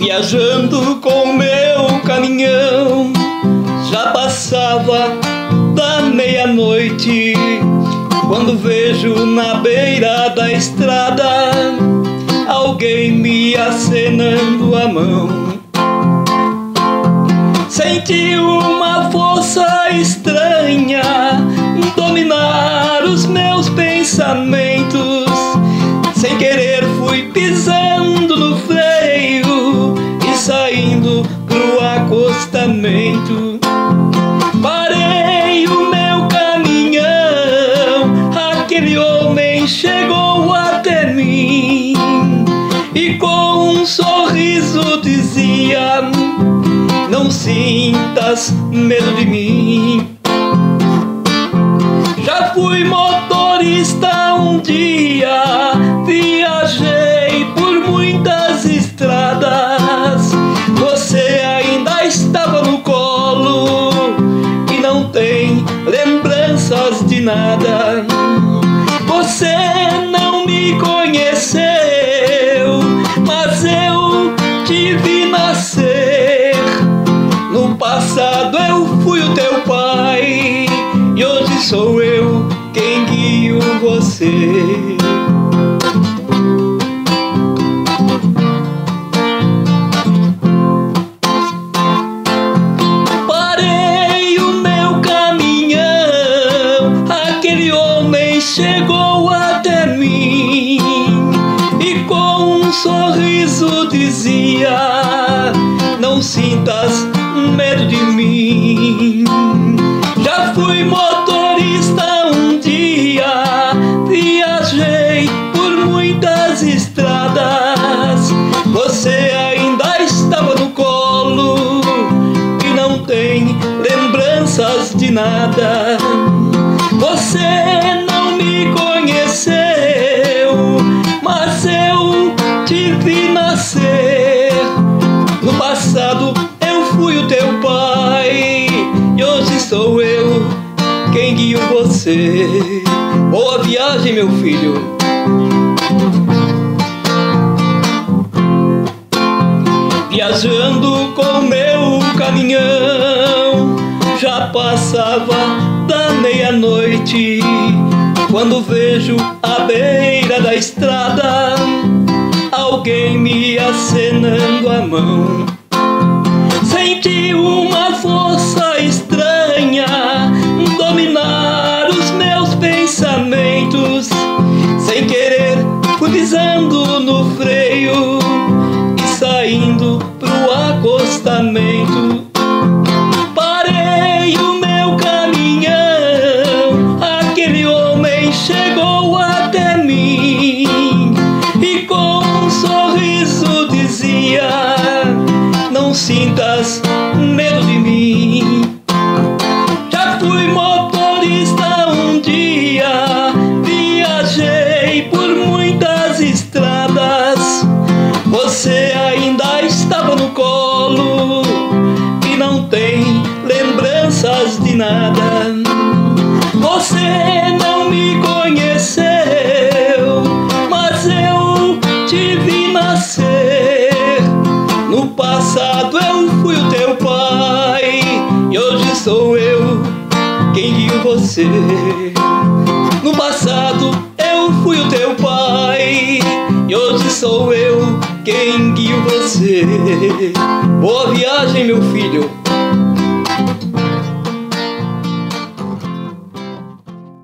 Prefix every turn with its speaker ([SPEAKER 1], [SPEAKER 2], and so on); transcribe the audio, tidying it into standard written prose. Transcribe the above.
[SPEAKER 1] Viajando com meu caminhão, já passava da meia-noite, quando vejo na beira da estrada alguém me acenando a mão. Senti uma força estranha dominar os meus pensamentos. Sem querer fui pisando no freio e saindo pro acostamento. Parei o meu caminhão, aquele homem chegou até mim e com um sorriso dizia: não sintas medo de mim. Já fui motorista um dia, viajei por muitas estradas. Você ainda estava no colo e não tem lembranças de nada. Você não me conheceu, mas eu te vi nascer. No passado eu fui o teu pai e hoje sou eu quem guio você. Parei o meu caminhão, aquele homem chegou até mim e com um sorriso dizia: não sintas medo de mim. Já fui motorista um dia, viajei por muitas estradas. Você ainda estava no colo e não tem lembranças de nada. Você não me conheceu, mas eu te vi nascer. No passado eu fui o teu pai e hoje sou eu quem guio você. Boa viagem, meu filho. Viajando com meu caminhão, já passava da meia-noite, quando vejo à beira da estrada alguém me acenando a mão. Senti uma força estranha dominar os meus pensamentos. Sem querer fui pisando no freio e saindo pro acostamento. Parei o meu caminhão, aquele homem chegou até mim e com um sorriso dizia: não sintas medo de mim. Já fui motorista um dia, viajei por muitas estradas. Você ainda estava no colo e não tem lembranças de nada. Você não me conheceu, mas eu te vi nascer. No passado eu fui o teu pai e hoje sou eu quem guio você. No passado eu fui o teu pai e hoje sou eu quem guio você. Boa viagem, meu filho.